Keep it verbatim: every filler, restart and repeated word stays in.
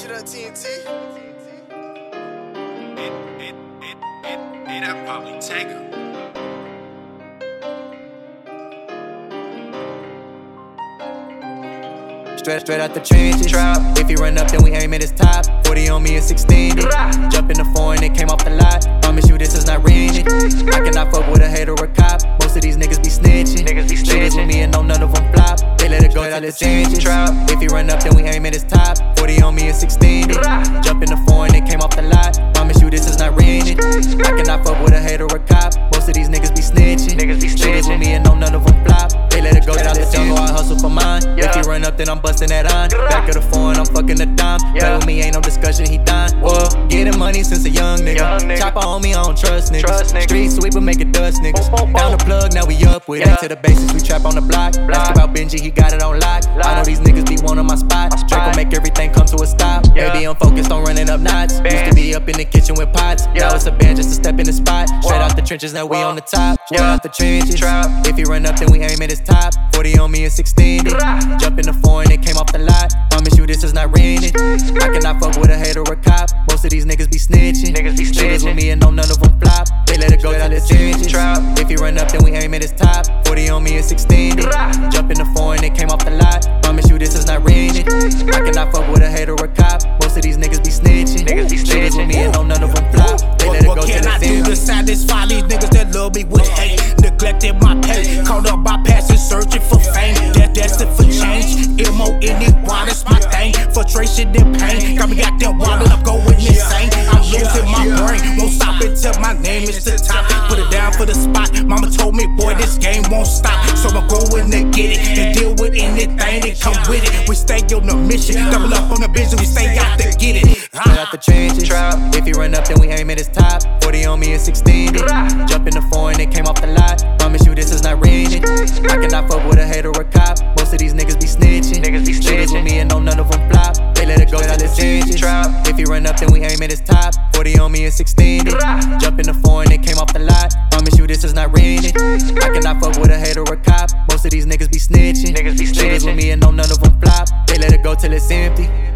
shit up, T N T. It, it, it, it, it, I'd probably take her. Straight, straight out the trenches. Trap. If he run up, then we aim at his top. forty on me and sixteen. Jump in the foreign, it came off the lot. Promise you this is not rented. I cannot fuck with a hater or a cop. Most of these niggas be snitching. Niggas be snitching. Shooters with me and no none of them flop. They let it go out the trenches. Trap. If he run up, then we aim at his top. forty on me and sixteen. Jump in the foreign, it came off the lot. Promise you this is not rented. I cannot fuck with a hater or a cop. Most of these niggas be snitching. Niggas be snitching. Shooters with me and no none of them flop. They let it go out the jungle, I hustle for mine. If he run up, then I'm busting that on. Back of the foreign, I'm fucking the dime. Play with me, ain't no discussion, he done. Whoa, getting money since a young nigga. Young nigga. Chopper on me, I don't trust niggas. Trust niggas. Street sweeper, make it dust niggas. Boom, boom, boom. Down the plug, now we up with yeah. it. To the basics, we trap on the block. block. Ask about Benji, he got it on lock. lock. I know these niggas be one on my spot. My spot. Draco make everything come to a stop. Yeah. Baby, I'm focused on running up knots. Band. Used to be up in the kitchen with pots. Yeah. Now it's a band just to step in the spot. Straight out the trenches, now we Whoa. on the top. Straight yeah. out the trenches. Trap. If he run up, then we aim at his top. forty on me and sixteen. Jump in the foreign, it came off the lot. Promise you this is not rented. I cannot fuck with a hater or a cop. Most of these niggas be snitching. Niggas be snitching. Shooters with me and no none of them flop. They let it go out the trenches. If he run up, then we aim at his top. forty on me and sixteen. Jump in the foreign, it came off the lot. Promise you this is not rented. I cannot fuck with a hater or a cop. Most of these niggas be snitching. Niggas be snitching. Shooters with me and no none of them flop. They let it go to the trenches. What can I do to satisfy these niggas that love me with hate? Neglected my pay, caught up by passion, searching for fame. That destined for change. M O N E Y, that's my thing. Frustration and pain got me out there wildin', I'm going insane. I'm losing my brain, won't stop until my name is the top. Put it down for the spot. Mama told me, boy, this game won't stop. So I'm going to get it and deal with anything that come with it. We stay on the mission, double up on the vision, we stay out to get it. Straight out the trenches. If he run up, then we aim at his top. forty on me and sixteen. Jump in the foreign, it came off the lot. Promise you this is not rented. I cannot fuck with a hater or a cop. Most of these niggas be snitching. Niggas be snitching. Shooters with me and no none of them flop. They let it go out the trenches. If he run up, then we aim at his top. forty on me and sixteen. Jump in the foreign, it came off the lot. Promise you this is not rented. I cannot fuck with a hater or a cop. Most of these niggas be snitching. Niggas be snitching. Shooters with me and no none of them flop. They let it go till it's empty.